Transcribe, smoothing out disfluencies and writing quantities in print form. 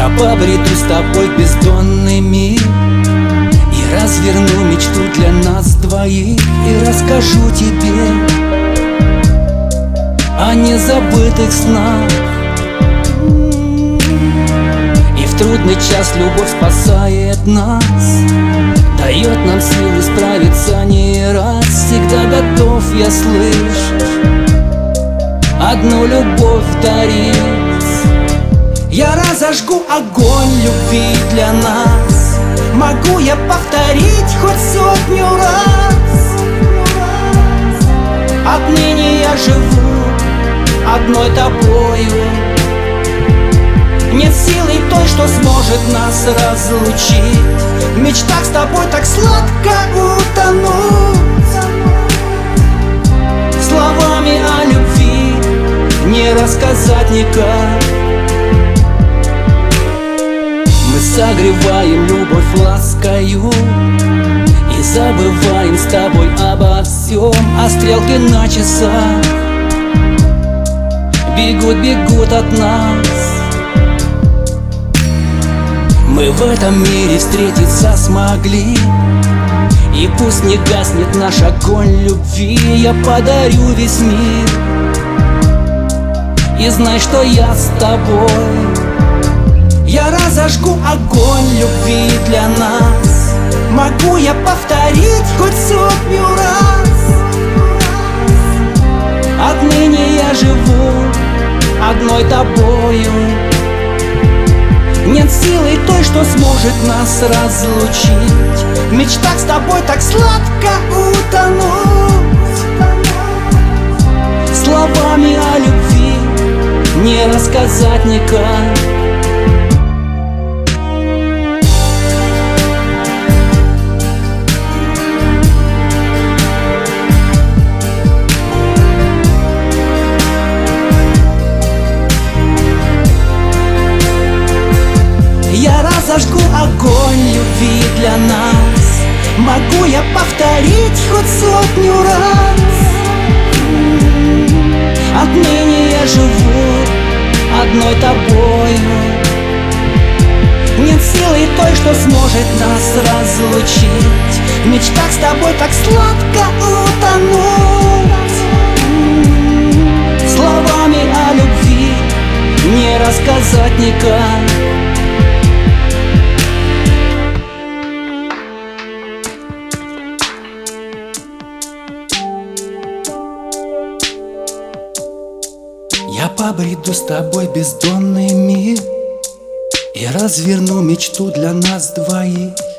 Я побреду с тобой в бездонный мир и разверну мечту для нас двоих, и расскажу тебе о незабытых снах. И в трудный час любовь спасает нас, дает нам силы справиться не раз. Всегда готов я слышать одну любовь дарить. Я разожгу огонь любви для нас. Могу я повторить хоть сотню раз. Отныне я живу одной тобою. Нет силы той, что сможет нас разлучить. В мечтах с тобой так сладко утонуть. Словами о любви не рассказать никак. Мы согреваем любовь ласкою и забываем с тобой обо всем. А стрелки на часах бегут от нас. Мы в этом мире встретиться смогли, и пусть не гаснет наш огонь любви. Я подарю весь мир, и знай, что я с тобой. Я разожгу огонь любви для нас. Могу я повторить хоть сотню раз. Отныне я живу одной тобою. Нет силы той, что сможет нас разлучить. В мечтах с тобой так сладко утонуть. Словами о любви не рассказать никак. Я разожгу огонь любви для нас. Могу я повторить хоть сотню раз. Отныне я живу одной тобою. Нет силы той, что сможет нас разлучить. В мечтах с тобой так сладко утонуть. Словами о любви не рассказать никак. Я побреду с тобой в бездонный мир и разверну мечту для нас двоих.